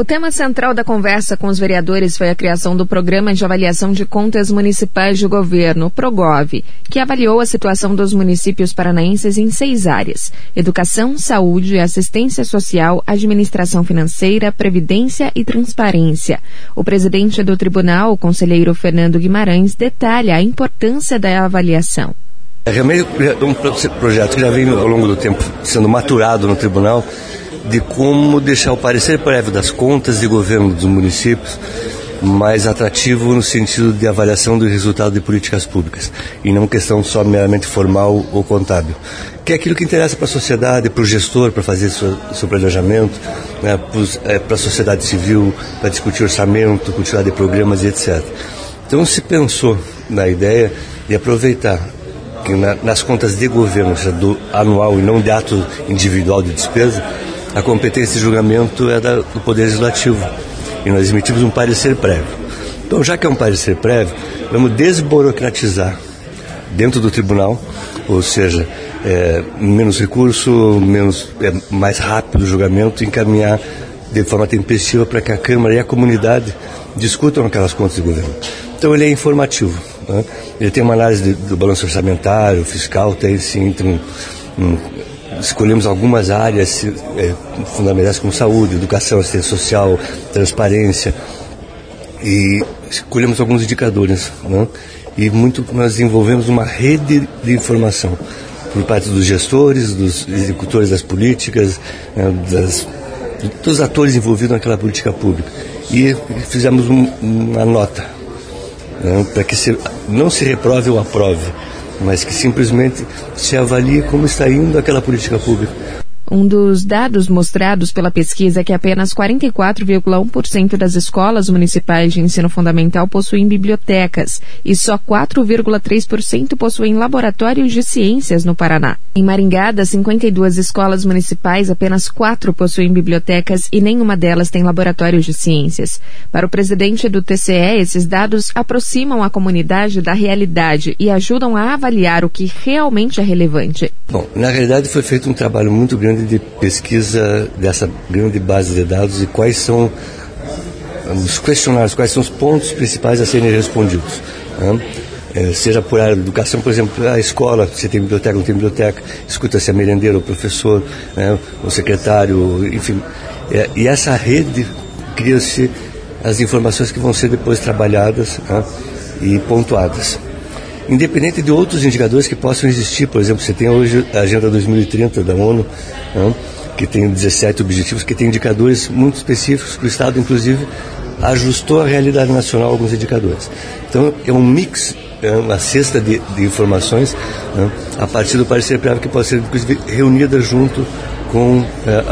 O tema central da conversa com os vereadores foi a criação do Programa de Avaliação de Contas Municipais de Governo, PROGOV, que avaliou a situação dos municípios paranaenses em 6 áreas: educação, saúde, assistência social, administração financeira, previdência e transparência. O presidente do tribunal, o conselheiro Fernando Guimarães, detalha a importância da avaliação. É realmente um projeto que já vem ao longo do tempo sendo maturado no tribunal, de como deixar o parecer prévio das contas de governo dos municípios mais atrativo no sentido de avaliação do resultado de políticas públicas, e não questão só meramente formal ou contábil, que é aquilo que interessa para a sociedade, para o gestor, para fazer seu planejamento, né, para a sociedade civil, para discutir orçamento, quantidade de programas e etc. Então se pensou na ideia de aproveitar que nas contas de governo, do anual e não de ato individual de despesa, a competência de julgamento é do Poder Legislativo, e nós emitimos um parecer prévio. Então, já que é um parecer prévio, vamos desburocratizar dentro do tribunal, ou seja, menos recurso, mais rápido o julgamento, encaminhar de forma tempestiva para que a Câmara e a comunidade discutam aquelas contas de governo. Então, ele é informativo, né? Ele tem uma análise do balanço orçamentário, fiscal, tem sim, escolhemos algumas áreas fundamentais como saúde, educação, assistência social, transparência, e escolhemos alguns indicadores, né? E nós desenvolvemos uma rede de informação por parte dos gestores, dos executores das políticas, dos atores envolvidos naquela política pública, e fizemos uma nota, né, para que não se reprove ou aprove, mas que simplesmente se avalie como está indo aquela política pública. Um dos dados mostrados pela pesquisa é que apenas 44,1% das escolas municipais de ensino fundamental possuem bibliotecas e só 4,3% possuem laboratórios de ciências no Paraná. Em Maringá, das 52 escolas municipais, apenas 4 possuem bibliotecas e nenhuma delas tem laboratórios de ciências. Para o presidente do TCE, esses dados aproximam a comunidade da realidade e ajudam a avaliar o que realmente é relevante. Bom, na realidade foi feito um trabalho muito grande de pesquisa dessa grande base de dados e quais são os questionários, quais são os pontos principais a serem respondidos, né? Seja por área de educação, por exemplo, a escola, se tem biblioteca ou não tem biblioteca, escuta-se a merendeira, o professor, né, o secretário, enfim. E essa rede cria-se as informações que vão ser depois trabalhadas, né, e pontuadas. Independente de outros indicadores que possam existir, por exemplo, você tem hoje a Agenda 2030 da ONU, né, que tem 17 objetivos, que tem indicadores muito específicos, que o Estado, inclusive, ajustou à realidade nacional alguns indicadores. Então, é um mix, uma cesta de informações, né, a partir do parecer prévio, que pode ser, inclusive, reunida junto com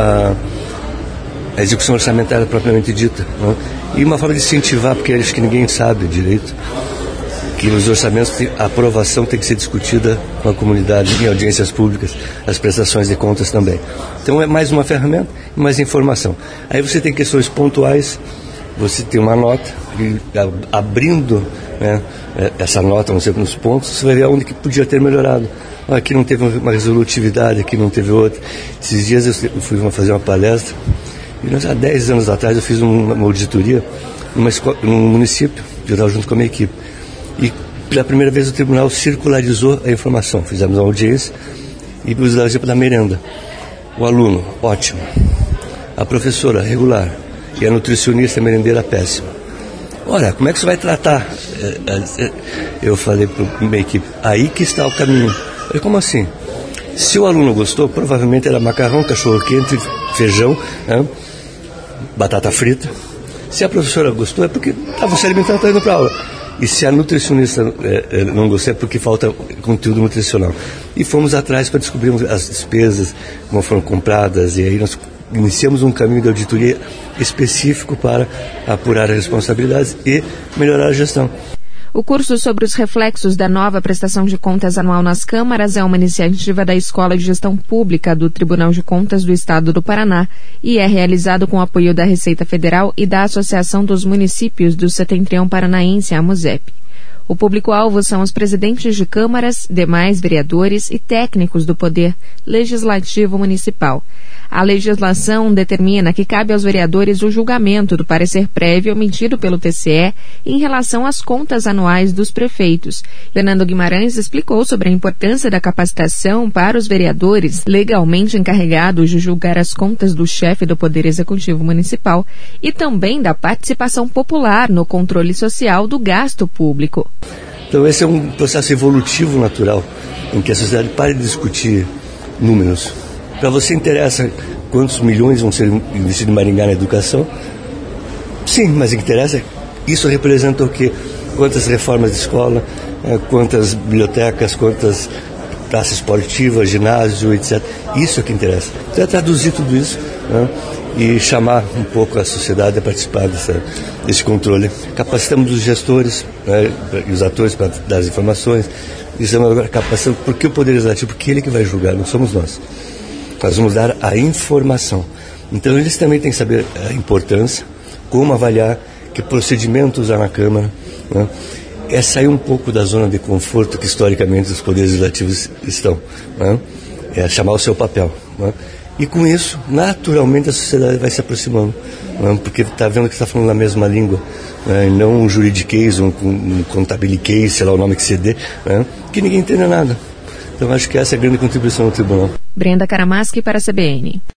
a execução orçamentária propriamente dita, né, e uma forma de incentivar, porque acho que ninguém sabe direito, que nos orçamentos a aprovação tem que ser discutida com a comunidade em audiências públicas, as prestações de contas também. Então é mais uma ferramenta e mais informação. Aí você tem questões pontuais, você tem uma nota, e abrindo, né, essa nota, não sei, nos pontos, você vai ver onde que podia ter melhorado. Aqui não teve uma resolutividade, aqui não teve outra. Esses dias eu fui fazer uma palestra, e há 10 anos atrás eu fiz uma auditoria num município, geral junto com a minha equipe. E pela primeira vez o tribunal circularizou a informação. Fizemos uma audiência e usamos o exemplo da merenda. O aluno, ótimo. A professora, regular. E a nutricionista, a merendeira, péssima. Olha, como é que você vai tratar? Eu falei para a minha equipe, aí que está o caminho. Eu falei, como assim? Se o aluno gostou, provavelmente era macarrão, cachorro-quente, feijão, né, batata frita. Se a professora gostou, é porque estava se alimentando e estava indo para a aula. E se a nutricionista não gostou, é porque falta conteúdo nutricional. E fomos atrás para descobrir as despesas, como foram compradas, e aí nós iniciamos um caminho de auditoria específico para apurar as responsabilidades e melhorar a gestão. O curso sobre os reflexos da nova prestação de contas anual nas câmaras é uma iniciativa da Escola de Gestão Pública do Tribunal de Contas do Estado do Paraná e é realizado com apoio da Receita Federal e da Associação dos Municípios do Setentrião Paranaense, a AMUSEP. O público-alvo são os presidentes de câmaras, demais vereadores e técnicos do Poder Legislativo Municipal. A legislação determina que cabe aos vereadores o julgamento do parecer prévio emitido pelo TCE em relação às contas anuais dos prefeitos. Fernando Guimarães explicou sobre a importância da capacitação para os vereadores legalmente encarregados de julgar as contas do chefe do Poder Executivo Municipal e também da participação popular no controle social do gasto público. Então esse é um processo evolutivo natural, em que a sociedade para de discutir números. Para você interessa quantos milhões vão ser investidos em Maringá na educação? Sim, mas o que interessa, isso representa o quê? Quantas reformas de escola, quantas bibliotecas, quantas praças esportivas, ginásio, etc. Isso é o que interessa. Então é traduzir tudo isso, né, e chamar um pouco a sociedade a participar desse controle. Capacitamos os gestores, né, e os atores para dar as informações. Estamos agora capacitando, porque o Poder Legislativo, porque ele que vai julgar, não somos nós. Nós vamos dar a informação. Então eles também têm que saber a importância, como avaliar, que procedimento usar na Câmara, né? É sair um pouco da zona de conforto que historicamente os poderes legislativos estão, né? É chamar o seu papel, né? E com isso, naturalmente, a sociedade vai se aproximando, né? Porque está vendo que está falando a mesma língua, né? E não um juridiquês, um contabiliquês, sei lá o nome que se dê, né? Que ninguém entenda nada. Então acho que essa é a grande contribuição do tribunal. Brenda Karamaschi para a CBN.